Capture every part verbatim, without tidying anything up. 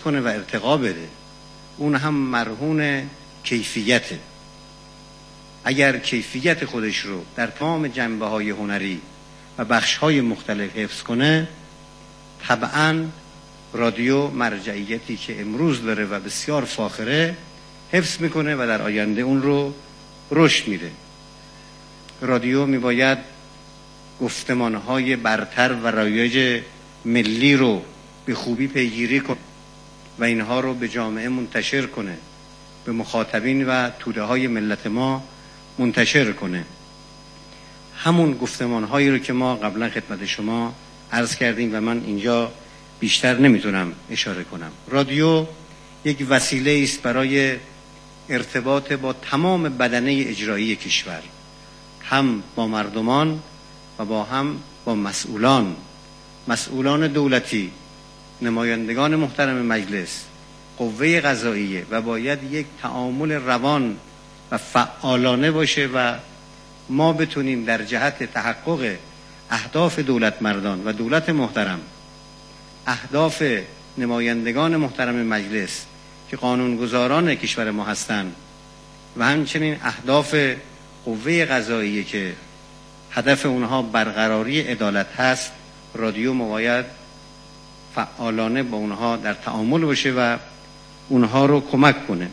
کنه و ارتقا بده، اون هم مرهون کیفیته. اگر کیفیت خودش رو در تمام جنبه‌های هنری و بخش‌های مختلف حفظ کنه، طبعاً رادیو مرجعیتی که امروز داره و بسیار فاخره حفظ میکنه و در آینده اون رو رشد میده. رادیو میباید گفتمانهای برتر و رایج ملی رو به خوبی پیگیری کنه و اینها رو به جامعه منتشر کنه، به مخاطبین و توده های ملت ما منتشر کنه. همون گفتمانهایی رو که ما قبلا خدمت شما عرض کردیم و من اینجا بیشتر نمیتونم اشاره کنم. رادیو یک وسیله است برای ارتباط با تمام بدنه اجرایی کشور، هم با مردمان و با هم با مسئولان، مسئولان دولتی، نمایندگان محترم مجلس، قوه قضاییه، و باید یک تعامل روان و فعالانه باشه و ما بتونیم در جهت تحقق اهداف دولت مردان و دولت محترم، اهداف نمایندگان محترم مجلس که قانونگذاران کشور ما هستند و همچنین اهداف قوه قضاییه که هدف اونها برقراری عدالت هست، رادیو باید فعالانه با اونها در تعامل باشه و اونها رو کمک کنه.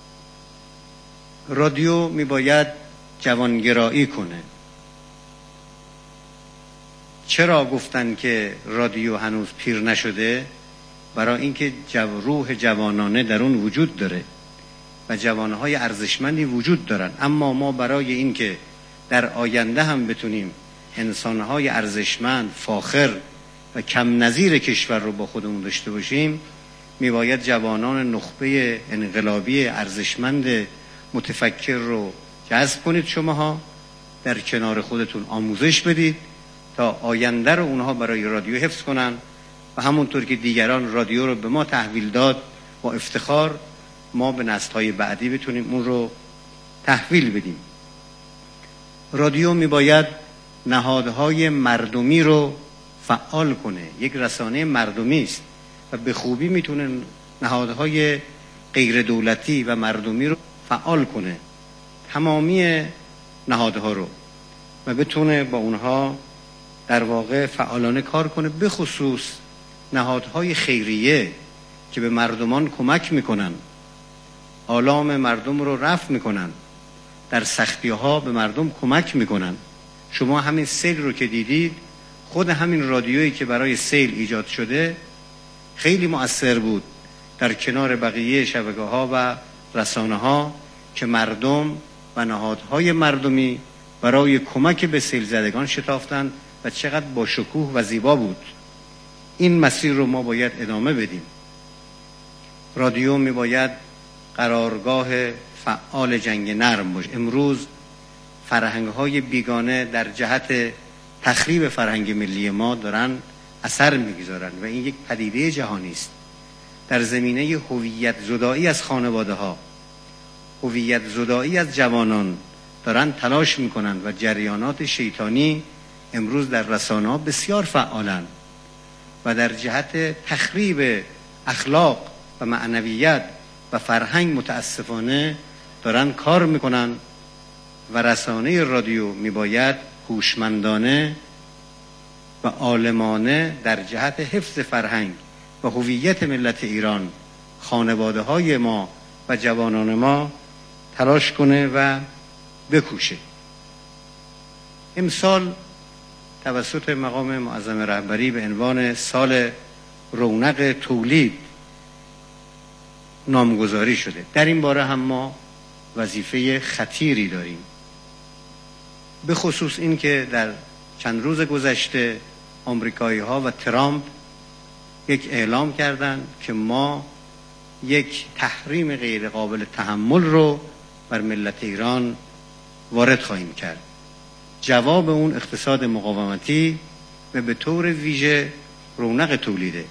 رادیو میباید جوانگرایی کنه. چرا گفتن که رادیو هنوز پیر نشده؟ برای اینکه جو روح جوانانه در اون وجود داره و جوانهای ارزشمندی وجود دارن، اما ما برای اینکه در آینده هم بتونیم انسانهای ارزشمند، فاخر و کم نظیر کشور رو با خودمون داشته باشیم، میباید جوانان نخبه انقلابی ارزشمند متفکر رو جذب کنید، شماها در کنار خودتون آموزش بدید تا آینده رو اونها برای رادیو حفظ کنن و همونطور که دیگران رادیو رو به ما تحویل داد، با افتخار ما به نسل‌های بعدی بتونیم اون رو تحویل بدیم. رادیو میباید نهادهای مردمی رو فعال کنه. یک رسانه مردمی است و به خوبی میتونه نهادهای غیر دولتی و مردمی رو فعال کنه، تمامی نهادها رو، و بتونه با اونها در واقع فعالانه کار کنه، به خصوص نهادهای خیریه که به مردمان کمک میکنن، آلام مردم رو رفع میکنن، در سختی ها به مردم کمک میکنن. شما همین سیل رو که دیدید، خود همین رادیویی که برای سیل ایجاد شده خیلی مؤثر بود در کنار بقیه شبکه ها و رسانه ها که مردم و نهادهای مردمی برای کمک به سیل زدگان شتافتند و چقدر با شکوه و زیبا بود. این مسیر رو ما باید ادامه بدیم. رادیو می باید قرارگاه فعال جنگ نرم باشه. امروز فرهنگ‌های بیگانه در جهت تخریب فرهنگ ملی ما دارن اثر می‌گذارن و این یک پدیده جهانی است. در زمینه هویت زدایی از خانواده‌ها، هویت زدایی از جوانان دارن تلاش می‌کنن و جریانات شیطانی امروز در رسانه‌ها بسیار فعالن و در جهت تخریب اخلاق و معنویت و فرهنگ متاسفانه دارن کار میکنن و رسانه رادیو میباید هوشمندانه و عالمانه در جهت حفظ فرهنگ و هویت ملت ایران، خانواده های ما و جوانان ما تلاش کنه و بکوشه. امسال توسط مقام معظم رهبری به عنوان سال رونق تولید نامگذاری شده. در این باره هم ما وظیفه خطیری داریم، به خصوص این که در چند روز گذشته آمریکایی ها و ترامپ یک اعلام کردند که ما یک تحریم غیر قابل تحمل رو بر ملت ایران وارد خواهیم کرد. جواب اون اقتصاد مقاومتی و به طور ویژه رونق تولیده.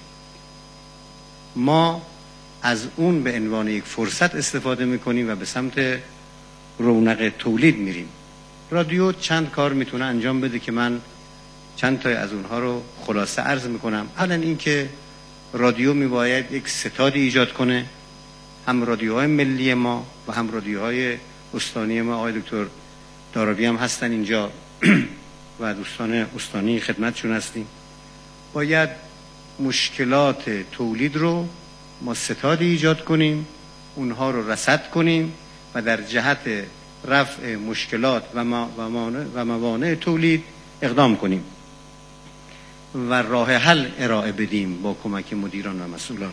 ما از اون به عنوان یک فرصت استفاده میکنیم و به سمت رونق تولید میریم. رادیو چند کار میتونه انجام بده که من چند تا از اونها رو خلاصه عرض میکنم. اولا این که رادیو میباید یک ستادی ایجاد کنه، هم رادیوهای ملی ما و هم رادیوهای استانی ما. آقای دکتر دارابی هم هستن اینجا و دوستان استانی خدمتشون هستیم. باید مشکلات تولید رو ما ستادی ایجاد کنیم، اونها رو رصد کنیم و در جهت رفع مشکلات و موانع و موانع تولید اقدام کنیم و راه حل ارائه بدیم با کمک مدیران و مسئولان.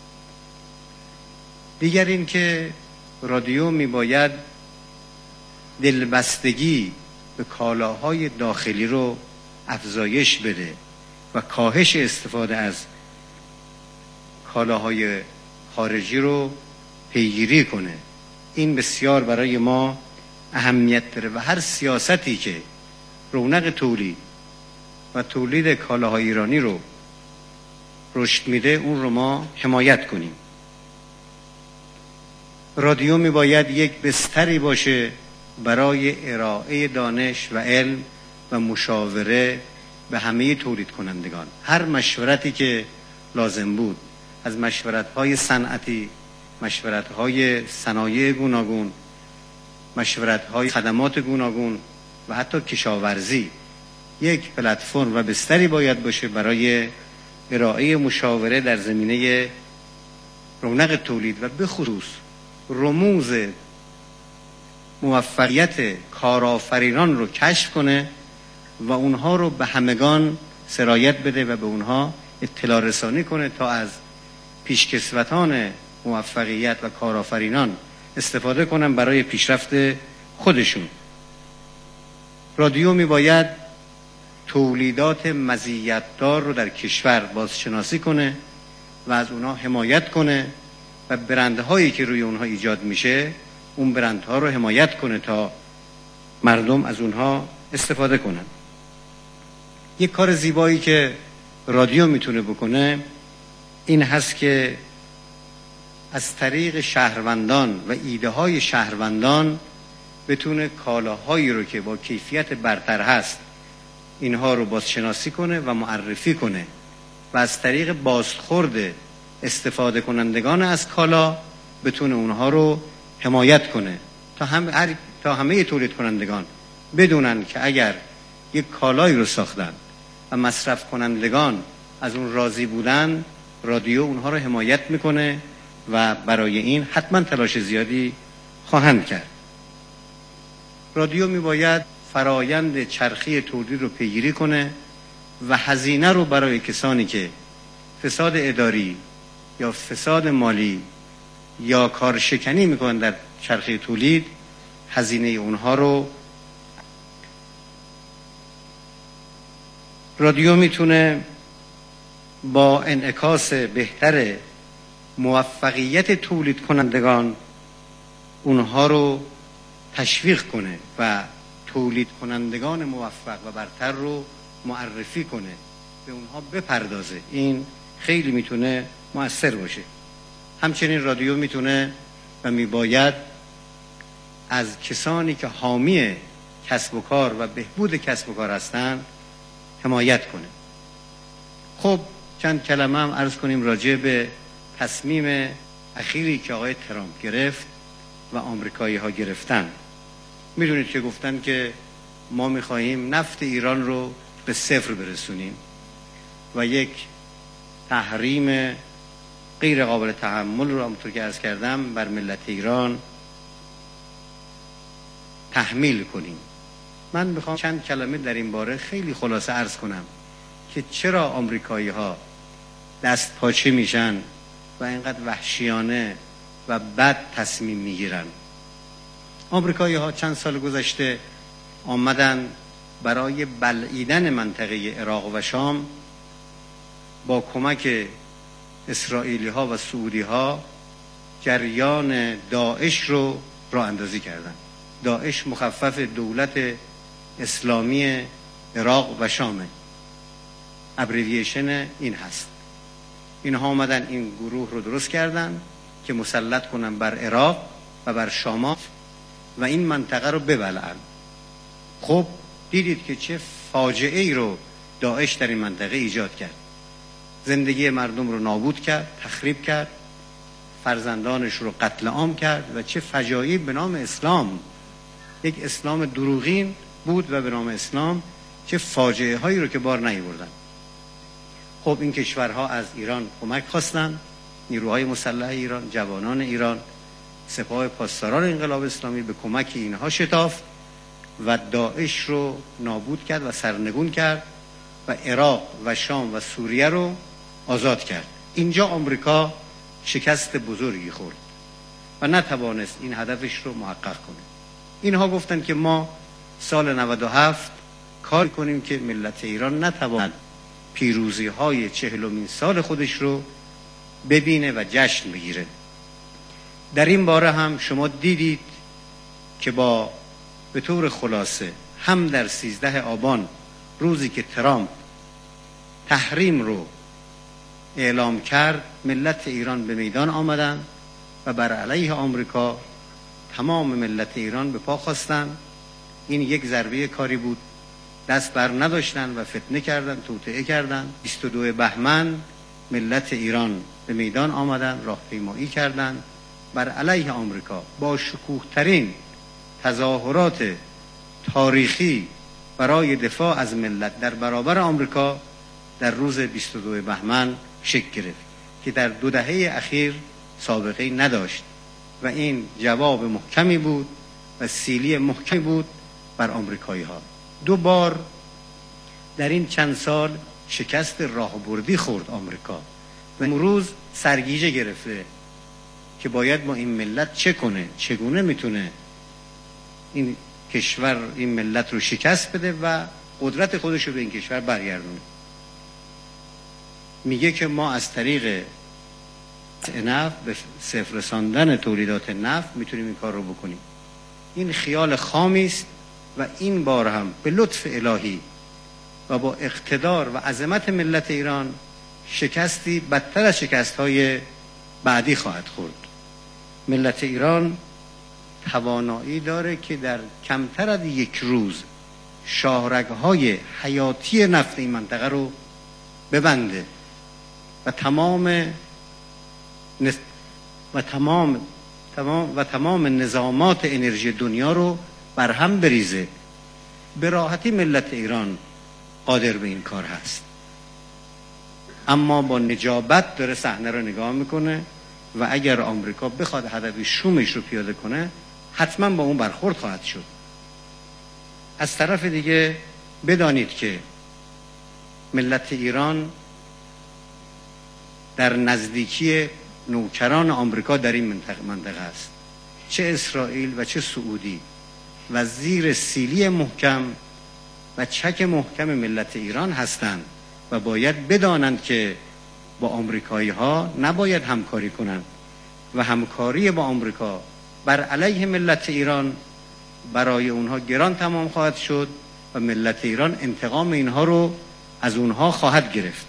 دیگر این که رادیو میباید دلبستگی به کالاهای داخلی رو افزایش بده و کاهش استفاده از کالاهای خارجی رو پیگیری کنه. این بسیار برای ما اهمیت داره و هر سیاستی که رونق تولید و تولید کالاهای ایرانی رو رشد میده اون رو ما حمایت کنیم. رادیو میباید یک بستری باشه برای ارائه دانش و علم و مشاوره به همه تولید کنندگان. هر مشورتی که لازم بود، از مشورت‌های صنعتی، مشورت‌های صنایع گوناگون، مشورت‌های خدمات گوناگون و حتی کشاورزی، یک پلتفرم و بستری باید باشه برای ارائه مشاوره در زمینه رونق تولید و به خصوص رموز موفقیت کارآفرینان رو کشف کنه و اونها رو به همگان سرایت بده و به اونها اطلاع رسانی کنه تا از پیشکسوتان موفقیت و کارآفرینان استفاده کنن برای پیشرفت خودشون. رادیو میباید تولیدات مزیت‌دار رو در کشور بازشناسی کنه و از اونها حمایت کنه و برندهایی که روی اونها ایجاد میشه اون برندها رو حمایت کنه تا مردم از اونها استفاده کنن. یک کار زیبایی که رادیو میتونه بکنه این هست که از طریق شهروندان و ایده های شهروندان بتونه کالاهایی رو که با کیفیت برتر هست اینها رو بازشناسی کنه و معرفی کنه و از طریق بازخورد استفاده کنندگان از کالا بتونه اونها رو حمایت کنه تا هم هر تا همه تولید کنندگان بدونن که اگر یک کالایی رو ساختن و مصرف کنندگان از اون راضی بودن، رادیو اونها رو حمایت میکنه و برای این حتما تلاش زیادی خواهند کرد. رادیو میباید فرایند چرخی تولید رو پیگیری کنه و هزینه رو برای کسانی که فساد اداری یا فساد مالی یا کار شکنی میکنن در چرخه تولید، هزینه اونها رو رادیو میتونه با انعکاس بهتر موفقیت تولید کنندگان اونها رو تشویق کنه و تولید کنندگان موفق و برتر رو معرفی کنه، به اونها بپردازه. این خیلی میتونه مؤثر باشه. همچنین رادیو میتونه و میباید از کسانی که حامی کسب و کار و بهبود کسب و کار هستند حمایت کنه. خب چند کلمه هم عرض کنیم راجع به تصمیم اخیری که آقای ترامپ گرفت و آمریکایی ها گرفتن. میدونید که گفتن که ما میخواهیم نفت ایران رو به صفر برسونیم و یک تحریم غیر قابل تحمل رو همونطور که عرض کردم بر ملت ایران تحمیل کنیم. من میخوام چند کلمه در این باره خیلی خلاصه عرض کنم که چرا آمریکایی ها دست پاچه میشن و اینقدر وحشیانه و بد تصمیم میگیرن. آمریکایی ها چند سال گذشته آمدن برای بلعیدن منطقه عراق و شام با کمک اسرائیلی ها و سعودی ها جریان داعش رو راه اندازی کردن. داعش مخفف دولت اسلامی عراق و شامه، ابریویشن این هست. اینها آمدن این گروه رو درست کردن که مسلط کنن بر عراق و بر شام و این منطقه رو ببلعن. خب دیدید که چه فاجعه ای رو داعش در این منطقه ایجاد کرد. زندگی مردم رو نابود کرد، تخریب کرد، فرزندانش رو قتل عام کرد و چه فجایعی به نام اسلام، یک اسلام دروغین بود و به نام اسلام چه فاجعه هایی رو که بار نیاوردن. خب این کشورها از ایران کمک خواستن، نیروهای مسلح ایران، جوانان ایران، سپاه پاسداران انقلاب اسلامی به کمک اینها شتافت و داعش رو نابود کرد و سرنگون کرد و عراق و شام و سوریه رو آزاد کرد. اینجا آمریکا شکست بزرگی خورد و نتوانست این هدفش رو محقق کنه. اینها گفتند که ما سال نود و هفت کار کنیم که ملت ایران نتواند پیروزی های چهلمین سال خودش رو ببینه و جشن بگیره. در این باره هم شما دیدید که با به طور خلاصه هم در سیزده آبان روزی که ترامپ تحریم رو اعلام کرد، ملت ایران به میدان آمدن و بر علیه آمریکا تمام ملت ایران به پا خواستن. این یک ضربه کاری بود، دست بر نداشتن و فتنه کردن، توطئه کردن. بیست و دو بهمن ملت ایران به میدان آمدن، راهپیمایی کردند بر علیه آمریکا با شکوه‌ترین تظاهرات تاریخی برای دفاع از ملت در برابر آمریکا در روز بیست و دو بهمن شکل گرفت که در دو دهه اخیر سابقه نداشت و این جواب محکمی بود و سیلی محکمی بود بر آمریکایی ها. دو بار در این چند سال شکست راهبردی خورد آمریکا و امروز سرگیجه گرفته که باید با این ملت چه کنه، چگونه میتونه این کشور این ملت رو شکست بده و قدرت خودش رو به این کشور برگردونه. میگه که ما از طریق نفت به صفر رساندن تولیدات نفت میتونیم این کار رو بکنیم. این خیال خامی است و این بار هم به لطف الهی و با اقتدار و عظمت ملت ایران شکستی بدتر از شکست‌های بعدی خواهد خورد. ملت ایران توانایی داره که در کمتر از یک روز شاهرگ‌های حیاتی نفت این منطقه رو ببنده و تمام نس... و تمام تمام و تمام نظامات انرژی دنیا رو برهم بریزه. به راحتی ملت ایران قادر به این کار هست، اما با نجابت داره صحنه رو نگاه میکنه و اگر آمریکا بخواد هدف شومش رو پیاده کنه حتما با اون برخورد خواهد شد. از طرف دیگه بدانید که ملت ایران در نزدیکی نوکران آمریکا در این منطقه منطقه است، چه اسرائیل و چه سعودی، و زیر سیلی محکم و چک محکم ملت ایران هستند و باید بدانند که با آمریکایی ها نباید همکاری کنند و همکاری با آمریکا بر علیه ملت ایران برای اونها گران تمام خواهد شد و ملت ایران انتقام اینها رو از اونها خواهد گرفت.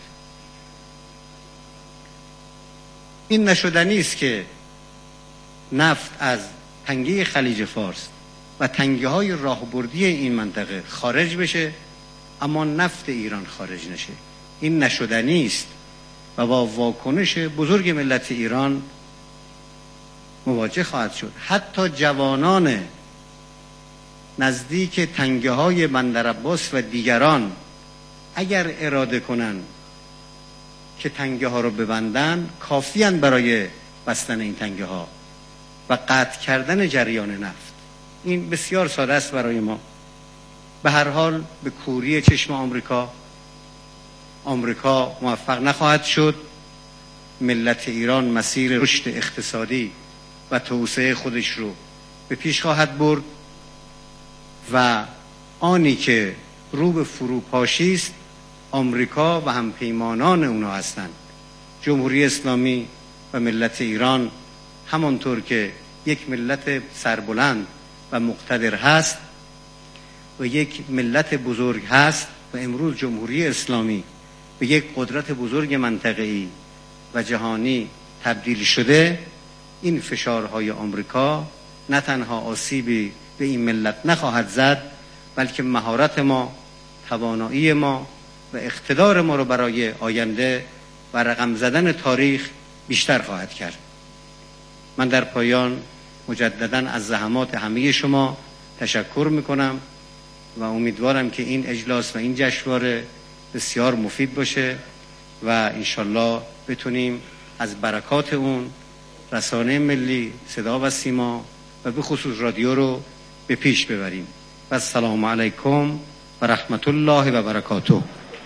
این نشدنی است که نفت از تنگه خلیج فارس و تنگه های راهبردی این منطقه خارج بشه اما نفت ایران خارج نشه. این نشدنی است و با واکنش بزرگ ملت ایران مواجه خواهد شد. حتی جوانان نزدیک تنگه های بندر عباس و دیگران اگر اراده کنند که تنگه ها رو ببندن کافیاً برای بستن این تنگه ها و قطع کردن جریان نفت. این بسیار ساده است برای ما. به هر حال به کوری چشم آمریکا آمریکا موفق نخواهد شد. ملت ایران مسیر رشد اقتصادی و توسعه خودش رو به پیش خواهد برد و آنی که رو به فروپاشی است آمریکا و همپیمانان اونا هستند. جمهوری اسلامی و ملت ایران همانطور که یک ملت سربلند و مقتدر هست و یک ملت بزرگ هست و امروز جمهوری اسلامی به یک قدرت بزرگ منطقه‌ای و جهانی تبدیل شده، این فشارهای آمریکا نه تنها آسیبی به این ملت نخواهد زد بلکه مهارت ما، توانایی ما و اقتدار ما رو برای آینده و رقم زدن تاریخ بیشتر خواهد کرد. من در پایان مجدداً از زحمات همه شما تشکر میکنم و امیدوارم که این اجلاس و این جشنواره بسیار مفید باشه و انشالله بتونیم از برکات اون رسانه ملی، صدا و سیما و به خصوص رادیو رو به پیش ببریم. و السلام علیکم و رحمت الله و برکاته.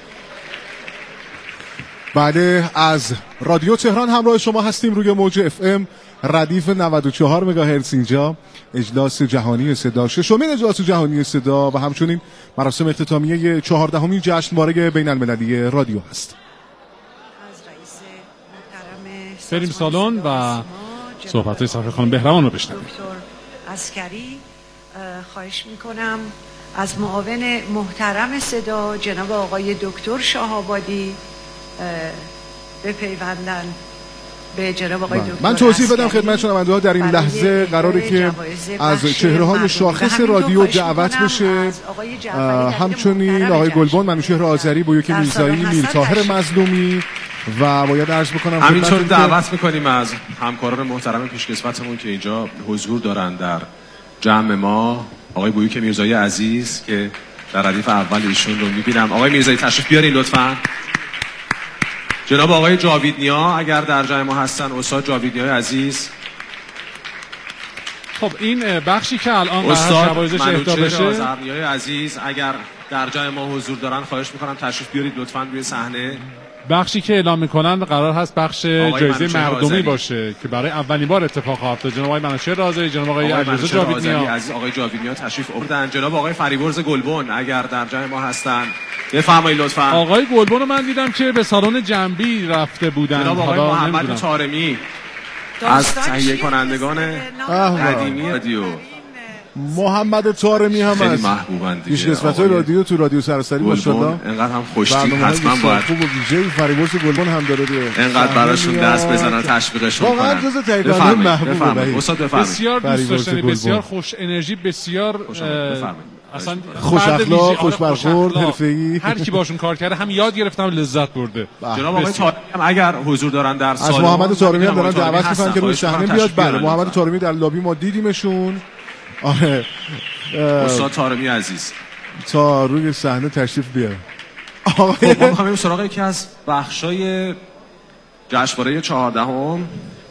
بله، از رادیو تهران همراه شما هستیم روی موج اف ام ردیف نود و چهار مگاهرتز. اینجا اجلاس جهانی صدا، ششمین اجلاس جهانی صدا و همچنین مراسم اختتامیه چهاردهمین جشنواره بین المللی رادیو هست. بریم سالن و صحبت‌های صفحه خانم بهرمان رو بشنویم. دکتر عسکری خواهش میکنم از معاون محترم صدا جناب آقای دکتر شاه‌آبادی بپیوندن به جناب آقای دکتر. من توضیح بدم خدمت شنونده‌ها در این لحظه قراره که از چهره‌های شاخص رادیو دعوت بشه، همچنین آقای گلبن، منوچهر آذری، بویک میرزایی، میر طاهر مظلومی و باید عرض بکنم همینطور دعوت میکنیم از همکاران محترم پیشکسوتمون که اینجا حضور دارن در جمع ما. آقای بویک میرزایی عزیز که در ردیف اول ایشون رو میبینم. آقای میرزایی تشریف بیارین لطفاً. جناب آقای جاوید نیا اگر در جای ما هستن، استاد جاوید نیای عزیز. خب این بخشی که الان استاد جوایزش اهدا بشه، آذرنیای عزیز اگر در جای ما حضور دارن خواهش میکنم تشریف بیارید لطفاً روی صحنه. بخشی که اعلام میکنن قرار هست بخش جایزه مردمی باشه که برای اولین بار اتفاق افتاده. جناب آقای منوچهر آذری، جناب آقای علیرضا جاوید نیا عزیز، آقای جاوید نیا تشریف آوردن. جناب آقای فریبرز گلبن اگر در جای ما هستن بفرمایید لطفاً. آقای گلبن رو من دیدم که به سالن جنبی رفته بودن. جناب آقای محمد طارمی از تهیه کنندگان قدیمی رادیو. محمد طارمی هم خیلی محبوبن دیگه. پیشکسوت‌های رادیو تو رادیو سراسری ماشاءالله اینقدر هم خوشتیپ حتما باید خوب و ویژه‌ای فریبرز گلبن هم داره دیگه. اینقدر براشون دست بزنن تشویقشون کنن. واقعا جز تاییدات محبوبه. استاد بفرمایید. بسیار دوست داشتنی، بسیار خوش انرژی، بسیار اصلا خوش اخلاق، خوش برخورد، حرفه‌ای. هر کی باشون کار کرده هم یاد گرفتم، لذت برده. جناب آقای طارمی هم اگر حضور دارن در سالن، از محمد طارمی هم دارن دعوت می‌کنن که روی صحنه بیاد. بله، محمد طارمی در لابی ما دیدیمشون. آره استاد طارمی عزیز تا روی صحنه تشریف بیاره. خب ما همین سراغ یکی از بخشای جشنواره چهاردهم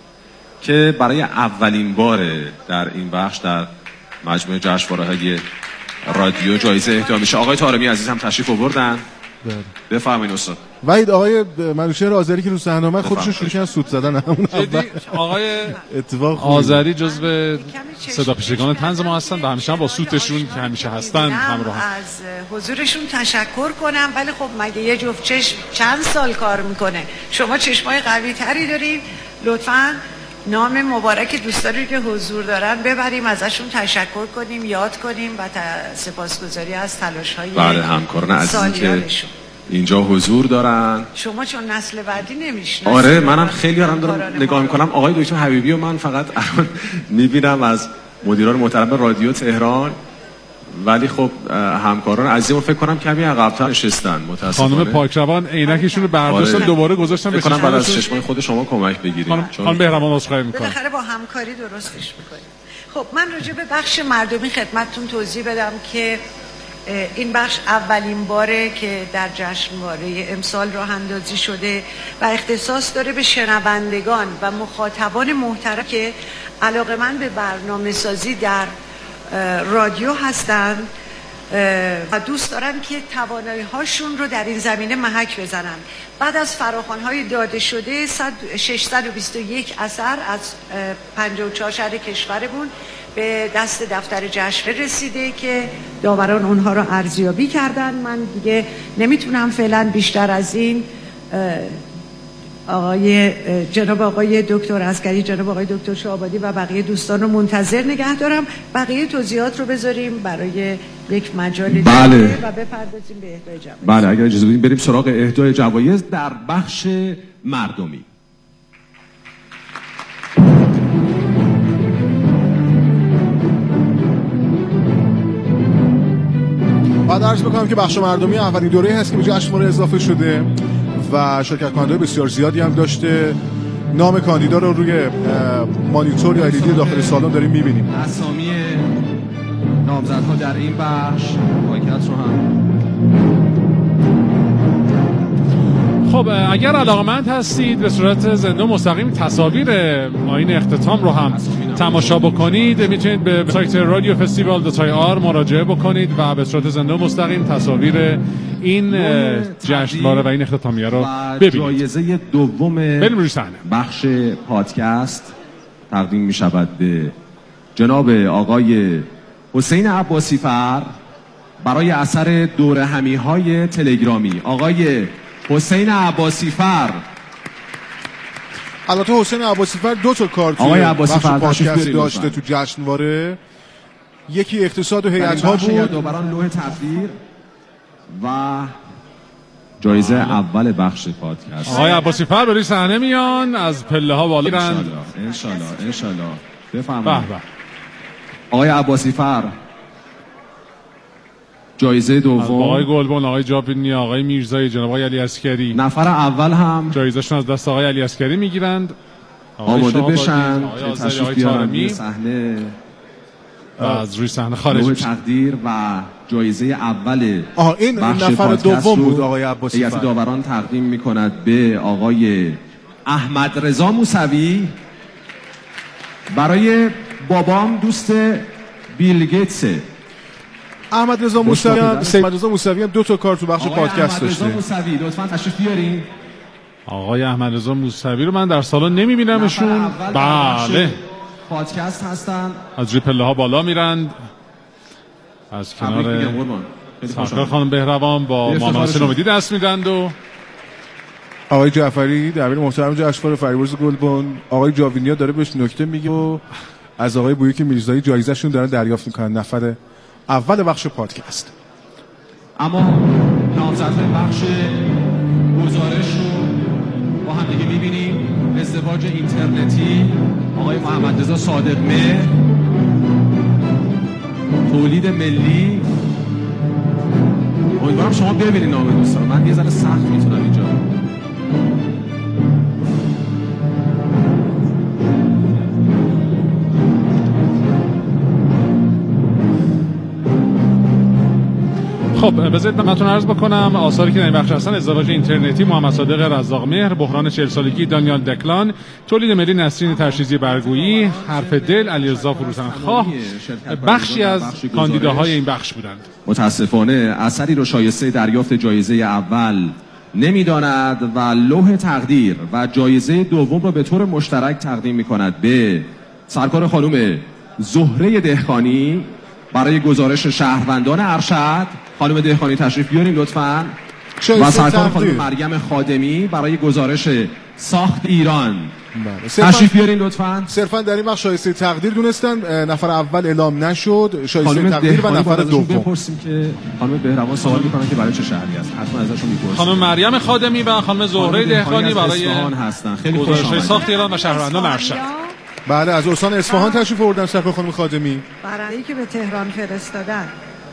که برای اولین باره در این بخش در مجموعه جشنواره‌های رادیو جایزه اهدا میشه. آقای طارمی عزیز هم تشریف آوردن. بفرمایید استاد. وحید، آقای منوچهر آذری که رو صحنه اومد خودشون شروع کردن سوت زدن. همون آقای اتفاق آذری جزو صدا پیشگان طنز ما هستن و همیشه هم با سوتشون که همیشه هستن همراه هم. از حضورشون تشکر کنم، ولی خب مگه یه جفت چشم چند سال کار میکنه؟ شما چشمای قوی تری دارید، لطفاً نام مبارک دوستانی که حضور دارن ببریم، ازشون تشکر کنیم، یاد کنیم و سپاسگزاری از تلاش‌های بله همکاران عزیزی که اینجا حضور دارن. شما چون نسل بعدی نمیشناسید. آره منم خیلی دارم دارم نگاه میکنم. آقای دکتر حبیبی و من فقط میبینم از مدیران محترم رادیو تهران، ولی خب همکاران عزیزم فکر کنم کمی عقب‌تر نشستن متاسفانه. خانم پاکروان عینکشون رو برداشتن آره. دوباره گذاشتن به چشمشون. بعد از چشمای خود شما کمک بگیریم. خانم بهرمان عذرخواهی می‌کنم. بالاخره با همکاری درستش می‌کنیم. خب من راجع به بخش مردمی خدمتتون توضیح بدم که این بخش اولین باره که در جشنواره امسال راه اندازی شده و اختصاص داره به شنوندگان و مخاطبان محترم که علاقه‌مند به برنامه‌سازی در رادیو هستند و دوست دارن که توانایی هاشون رو در این زمینه محک بزنن. بعد از فراخوان‌های داده شده ششصد و بیست و یک اثر از پنجاه و چهار شهر کشورمون به دست دفتر جشنواره رسیده که داوران اونها رو ارزیابی کردن. من دیگه نمیتونم فعلا بیشتر از این آقای جناب آقای دکتر عسکری، جناب آقای دکتر شاه‌آبادی و بقیه دوستان رو منتظر نگه دارم. بقیه توضیحات رو بذاریم برای یک مجال دیگه بله. و بپردازیم به اهدای جوایز. بله اگر اجازه بدید بریم سراغ اهدای جوایز در بخش مردمی. بعد عرض بکنم که بخش مردمی اولین دوره‌ای هست که به جشنواره اضافه شده و شرکت کننده بسیار زیادی هم داشته. نام کاندیدا رو روی مانیتور یا الیدی داخل سالن داریم میبینیم. اسامی نامزدها در این بخش پاکت رو هم. خب اگر علاقمند هستید به صورت زنده و مستقیم تصاویر آیین اختتام رو هم تماشا بکنید، میتونید به سایت رادیو فستیوال دات آی آر مراجعه بکنید و به صورت زنده و مستقیم تصاویر این جشنواره و این اختتامیه رو ببینید. جایزه دوم بخش پادکست تقدیم می شود به جناب آقای حسین عباسی فر برای اثر دوره همی های تلگرامی. آقای حسین عباسی فر. البته حسین عباسی فر دو تا کار توی بخش پادکست داشته تو جشنواره، یکی اقتصاد و هیئت‌ها بود، دوباران لوح تقدیر و جایزه اول بخش پادکست. آقای عباسی فر روی صحنه میان، از پله ها بالا میرن. ان شاء الله ان شاء الله بفرمایید. آقای عباسی فر جایزه دوم آقای گلبن، آقای جابرینی، آقای میرزایی، جناب آقای علی عسکری. نفر اول هم جایزه‌شون از دست آقای علی عسکری میگیرند. آماده بشن که تشریف بیارن صحنه و از روی صحنه خارج میشه. تقدیر و جایزه اول آه این نفر دوم بود آقای عباسی فر. هیئت داوران تقدیم میکند به آقای احمد رضا موسوی برای بابام دوست بیل گیتس. احمد رضا موسوی هم احمد رضا موسوی هم دو تا کار تو بخش پادکست داشته. احمد رضا موسوی لطفاً تشریف بیارین. آقای احمد رضا موسوی رو من در سالن نمیبینمشون. بله پادکست هستن، از روی پله ها بالا میرند، از کنار سرکار خانم بهروان با محمد حسین امیدی دست میدند و آقای جعفری دبیر محترم جشنواره فریبرز گلبن، آقای جاوینیا داره بهش نکته میگه و از آقای بویک میرزایی جایزه‌شون دارن دریافت میکنن، نفر اول بخش پادکست. اما نامزدهای بخش گزارش رو با هم دیگه میبینیم. ازدواج اینترنتی آقای محمد رضا صادق مهر، تولید ملی. امیدوارم شما ببینید نام دوستان، من یه ذره سخت میتونم اینجا. خب بذارید خدمتتون عرض بکنم آثاری که در این بخش هستن: ازدواج اینترنتی محمد صادق رزاق مهر، بحران چهل سالگی دانیال دکلان، تولید ملی نسرین ترشیزی برگویی، حرف دل علیرضا فروزنخواه بخشی از کاندیداهای این بخش بودند. متاسفانه اثری رو شایسته دریافت جایزه اول نمیداند و لوح تقدیر و جایزه دوم رو به طور مشترک تقدیم میکند به سرکار خانم زهره دهقانی برای گزارش شهروندان ارشد. خانم دهقانی تشریف بیارین لطفاً. و سرکار خانم مریم خادمی برای گزارش ساخت ایران. تشریف بیارین لطفاً. صرفاً در این وقت شایسته تقدیر دونستن، نفر اول اعلام نشد، شایسته تقدیر و نفر دوم. بپرسیم که خانم بهروان سوال میکنن که برای چه شهری است، حتما ازشون میپرسیم. خانم مریم خادمی و خانم زهره دهقانی برای هستن. خیلی خوشحالم. ساخت ایران و شهروندان ارشد. بله از استان اصفهان تشریف آوردن سرکار خانم خادمی. برای که به تهران فرستادن.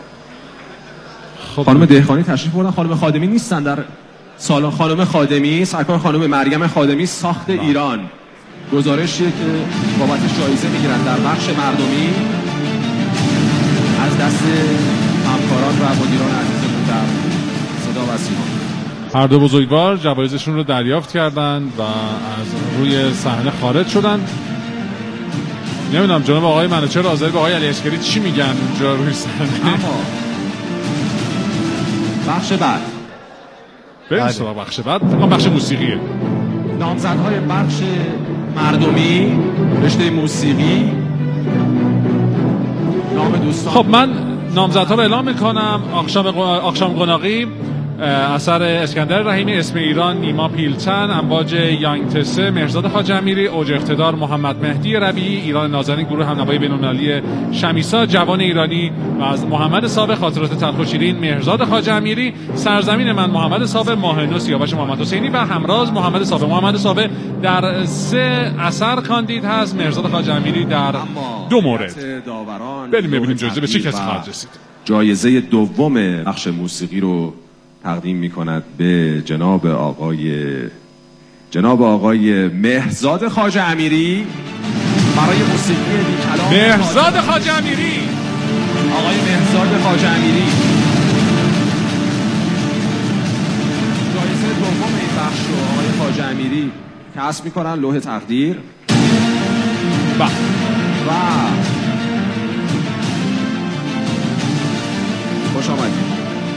خب خانم دهقانی تشریف آوردن، خانم خادمی نیستن در سالن. خانم خادمی، سرکار خانم مریم خادمی، ساخت با. ایران. گزارشیه که بابتش جایزه میگیرن در بخش مردمی از دست همکاران و مدیران عزیزمون در صدا و سیما. هر دو بزرگوار جوایزشون رو دریافت کردند و از روی صحنه خارج شدن. نمیدونم جناب آقای منوچهر آذری به آقای علی عسکری چی میگن اونجا روی صحنه. اما بخش بعد بریم سراغ بخش بعد. فکر کنم بخش موسیقیه. نامزدهای بخش مردمی رشته موسیقی. نام دوستان. خب من نامزدها رو اعلام میکنم. آخشام آخشام قناقی، اثر اسکندر رحیمی، اسم ایران نیما پیلتن، امواج یانگ تسه مهرزاد خواجه امیری، اوج اقتدار محمد مهدی ربیعی، ایران نازنین گروه همنوای بین‌المللی شمیسا، جوان ایرانی و از محمد صابر خاطرات تلخ و شیرین مهرزاد خواجه امیری، سرزمین من محمد صابر، ماهنو سیاوش محمد حسینی و همراز محمد صابر. محمد صابر در سه اثر کاندید هست، مهرزاد خواجه امیری در دو مورد. بریم ببینیم جایزه به چه کسی خواهد رسید. جایزه دوم بخش موسیقی رو تقدیم می کند به جناب آقای جناب آقای مهرزاد خواجه امیری برای موسیقی بی کلام. مهرزاد خواجه امیری، آقای مهرزاد خواجه امیری جایزه دوم این بخش رو آقای خواجه امیری کسب میکنن، لوح تقدیر. با. و خوش آمدید.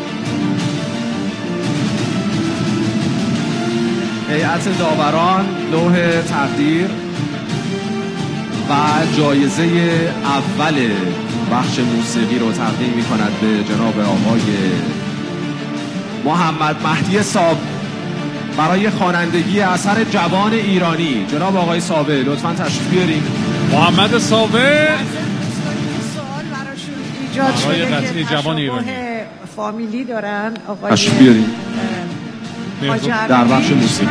هیئت داوران لوح تقدیر و جایزه اول بخش موسیقی رو تقدیم می کند به جناب آقای محمد مهدی صاب برای خوانندگی اثر جوان ایرانی. جناب آقای صابه لطفاً تشریف بیارید. محمد صابه سوال براشون ایجاد شده که جوان ایرانی فامیلی دارن. آقای تشریف بیارید در بخش موسیقی.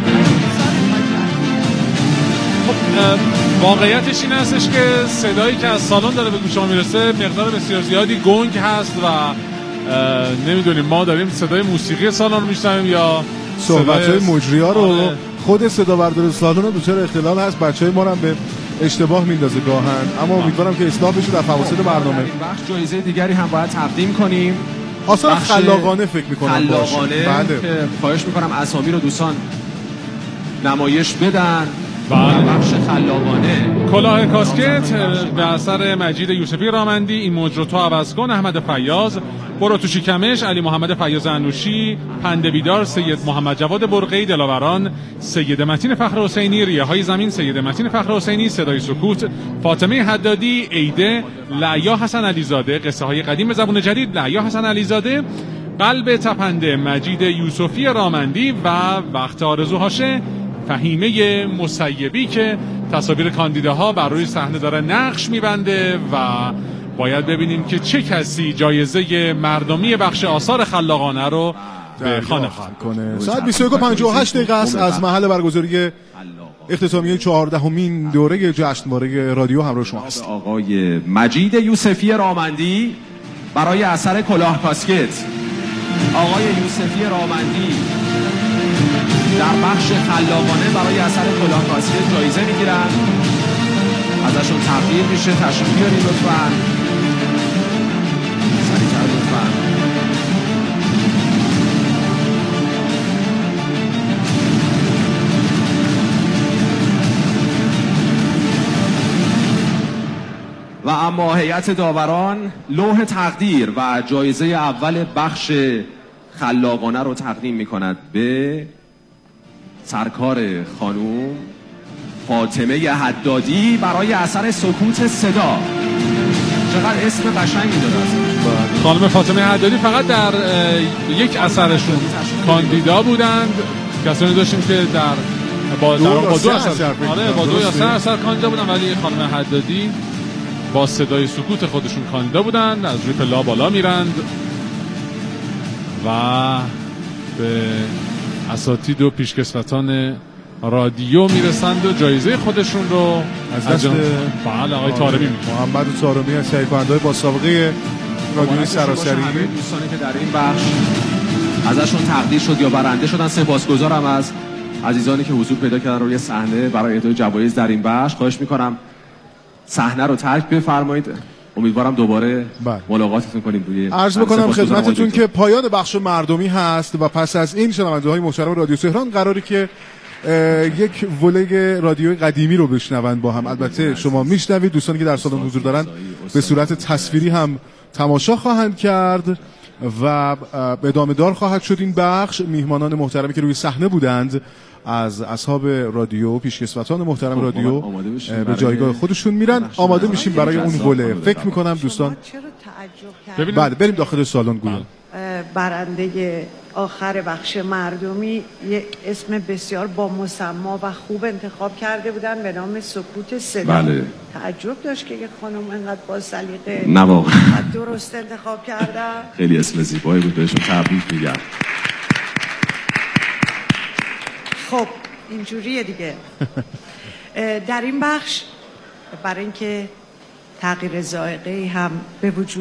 واقعیتش این هستش که صدایی که از سالن داره به گوش ما میرسه مقدار بسیار زیادی گنگ هست و نمیدونیم ما داریم صدای موسیقی سالن رو میشنویم یا صحبت‌های مجری‌ها رو. آره. خود صدا بردار سالن رو دچار اختلال هست، بچه‌های ما هم به اشتباه میندازه گاهن، اما امیدوارم که اصلاح بشه در فواصل برنامه. این بخش جایزه دیگری هم باید تقدیم کنیم، آثار خلاقانه فکر می‌کنم خلاقانه بله. که خواهش می‌کنم اسامی رو دوستان نمایش بدن. بله. بخش خلاقانه کلاه کاسکت به اثر مجید یوسفی رامندی، این موج رو تو عوض کن احمد فیاض، برو تو شکمش علی محمد فیاض انوشی، پنده بیدار سید محمد جواد برقی دلاوران، سید متین فخر حسینی، ریه های زمین سید متین فخر حسینی، صدای سکوت فاطمه حدادی، ایده لعیا حسن علیزاده، قصه های قدیم زبون جدید لعیا حسن علیزاده، قلب تپنده مجید یوسفی رامندی و وقت آرزوهاشه فهیمه مسیبی که تصاویر کاندیداها بر روی صحنه داره نقش میبنده و باید ببینیم که چه کسی جایزه مردمی بخش آثار خلاقانه رو به خانه خواهد کنه. ساعت بیست و یک و پنجاه و هشت دقیقه است از محل برگزاری اختتامیه چهاردهمین دوره جشنواره رادیو همراه شما است. آقای مجید یوسفی رامندی برای اثر کلاه کاسکت. آقای یوسفی رامندی در بخش خلاقانه برای اثر کلاه کاسکت جایزه میگیرن، ازشون تقدیر میشه. تشریف بیارید لطفاً، سریعتر لطفاً. و اما هیئت داوران لوح تقدیر و جایزه اول بخش خلاقانه رو تقدیم میکند به سرکار خانوم فاطمه حدادی برای اثر سکوت صدا. چقدر اسم قشنگی داره اصلا. خانم فاطمه حدادی فقط در یک اثرشون کاندیدا بودند. کسانی داشتیم که در با, در با دو اثر آره با دو یا سه اثر کاندیدا بودن، ولی خانم حدادی با صدای سکوت خودشون کاندیدا بودند. از روی پلا بالا میرند و به اساتید و پیشکسوتان رادیو میرسند و جایزه خودشون رو از دست بله آقای طارمی محمد طارمی از تهیه کننده‌های با سابقه رادیوی سراسری. دوستانی که در این بخش ازشون تقدیر شد یا برنده شدن سپاسگزارم از عزیزانی که حضور پیدا کردن روی صحنه برای اهدای جوایز در این بخش. خواهش میکنم صحنه رو ترک بفرمایید. امیدوارم دوباره بله. ملاقاتتون کنیم. روی عرض بکنم خدمتتون که پایان بخش مردمی هست و پس از این شنونده‌های محترم رادیو تهران قراری که یک ولگ رادیوی قدیمی رو بشنوند با هم. البته شما میشنوید، دوستانی که در سالن حضور دارن به صورت تصویری هم تماشا خواهند کرد و ادامه دار خواهد شد این بخش. میهمانان محترمی که روی صحنه بودند از اصحاب رادیو، پیشکسوتان محترم رادیو به جایگاه خودشون میرن. آماده میشیم برای اون وله. فکر میکنم دوستان بله بریم داخل سالن. گویا برنده آخر بخش مردمی یک اسم بسیار با مسما و خوب انتخاب کرده بودن به نام سکوت صدا. بله. تعجب داشت که یک خانم انقدر با سلیقه نه واقعا درست انتخاب کردن. خیلی اسم زیبایی بود، بهشون تبریک میگم. خب اینجوریه دیگه. در این بخش برای اینکه تغییر ذائقه‌ای هم به وجود